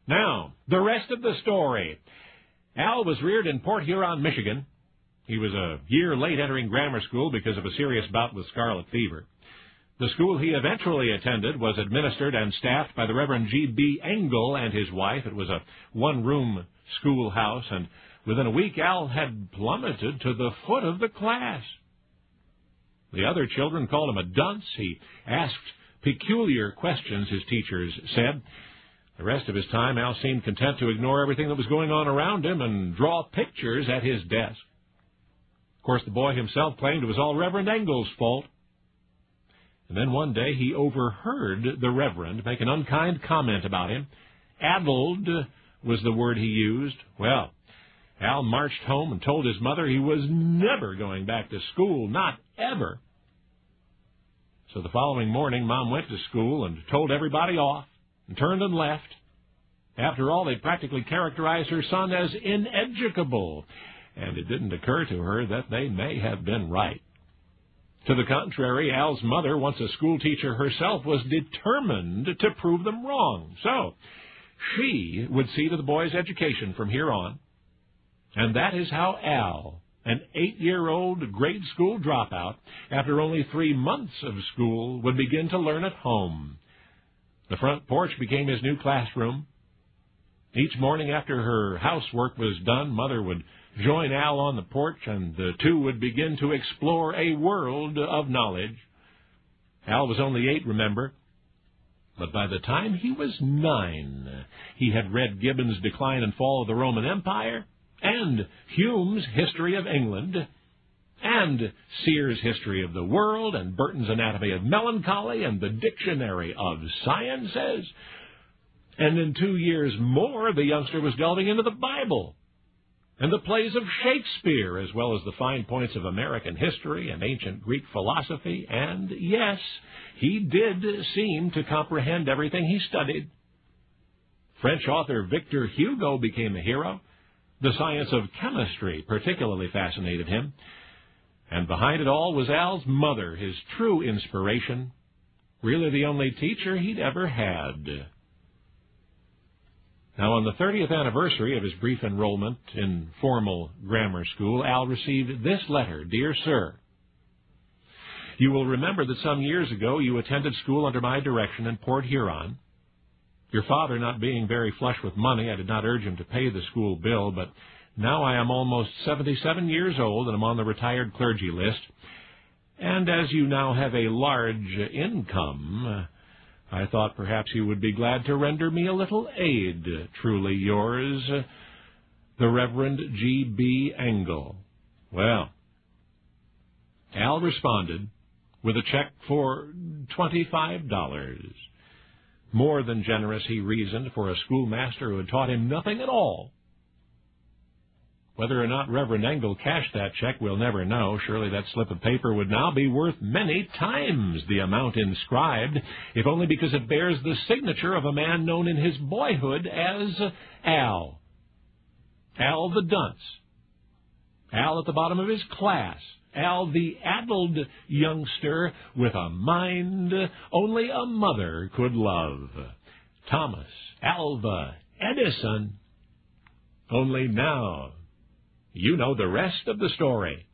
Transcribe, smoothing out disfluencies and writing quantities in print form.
Now, the rest of the story. Al was reared in Port Huron, Michigan. He was a year late entering grammar school because of a serious bout with scarlet fever. The school he eventually attended was administered and staffed by the Reverend G.B. Engel and his wife. It was a one-room schoolhouse, and within a week Al had plummeted to the foot of the class. The other children called him a dunce. He asked peculiar questions, his teachers said. The rest of his time, Al seemed content to ignore everything that was going on around him and draw pictures at his desk. Of course, the boy himself claimed it was all Reverend Engel's fault. And then one day he overheard the Reverend make an unkind comment about him. Addled was the word he used. Well, Al marched home and told his mother he was never going back to school, not ever. So the following morning, Mom went to school and told everybody off and turned and left. After all, they practically characterized her son as ineducable, and it didn't occur to her that they may have been right. To the contrary, Al's mother, once a schoolteacher herself, was determined to prove them wrong. So she would see to the boy's education from here on. And that is how Al, an 8-year-old grade school dropout, after only 3 months of school, would begin to learn at home. The front porch became his new classroom. Each morning after her housework was done, Mother would join Al on the porch, and the two would begin to explore a world of knowledge. Al was only 8, remember, but by the time he was 9, he had read Gibbon's Decline and Fall of the Roman Empire, and Hume's History of England, and Sears' History of the World, and Burton's Anatomy of Melancholy, and the Dictionary of Sciences. And in 2 years more, the youngster was delving into the Bible and the plays of Shakespeare, as well as the fine points of American history and ancient Greek philosophy. And yes, he did seem to comprehend everything he studied. French author Victor Hugo became a hero. The science of chemistry particularly fascinated him. And behind it all was Al's mother, his true inspiration, really the only teacher he'd ever had. Now, on the 30th anniversary of his brief enrollment in formal grammar school, Al received this letter. Dear Sir, you will remember that some years ago you attended school under my direction in Port Huron. Your father not being very flush with money, I did not urge him to pay the school bill, but now I am almost 77 years old and I'm on the retired clergy list. And as you now have a large income, I thought perhaps you would be glad to render me a little aid. Truly yours, the Reverend G.B. Engel. Well, Al responded with a check for $25. More than generous, he reasoned, for a schoolmaster who had taught him nothing at all. Whether or not Reverend Engel cashed that check, we'll never know. Surely that slip of paper would now be worth many times the amount inscribed, if only because it bears the signature of a man known in his boyhood as Al. Al the dunce. Al at the bottom of his class. Al the addled youngster with a mind only a mother could love. Thomas Alva Edison. Only now you know the rest of the story.